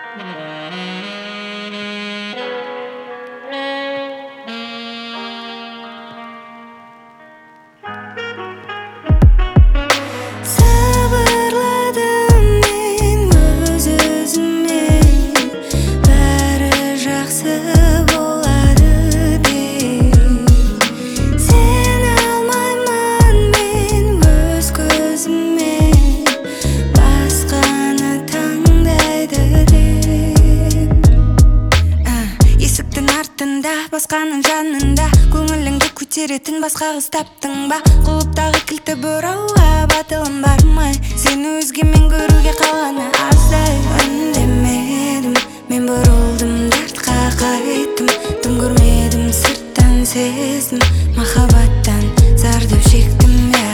Басқаның жанында көңіліңді көтеретін басқа қыз таптың ба? Құлыптағы кілті бұрауға батылым бармай, сені өзгемен көруге қалғаны аздай. Үндемедім, мен бұрылдым, дартқа қайттым, дым көрмедім, сырттан сездім, махаббаттан зардап шектім.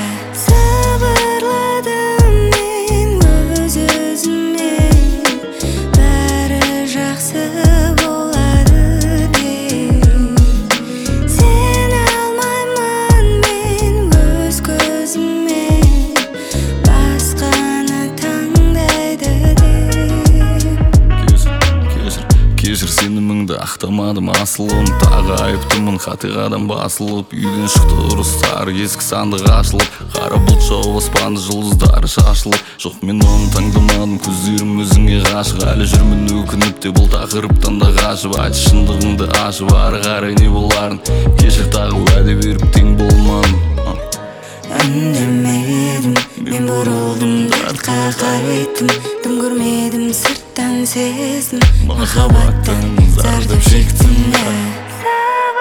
Сабырладым мен өз-өзіме, бәрі жақсы сеніміңді ақтамадым, асылым тағы айыптымын, қатиғадан басылып, үйден шықты ұрыстар, ескі сандық ашылып, қара бұлт жауып аспанды жұлдыздары шашылып. Жоқ, мен оны таңдамадым, көздерім өзіңе ғашық, әлі жүрмін өкініп те бұл тақырыптан да қашып. Айтшы шындығыңды ашып, ары қарай не боларын кешір, тағы уәде беріп тең болмадым. Үндемедім, мен бұрылдым, дартқа қайттым, дым көрмедім, сырттан сездім, махаббаттан зардап шектім.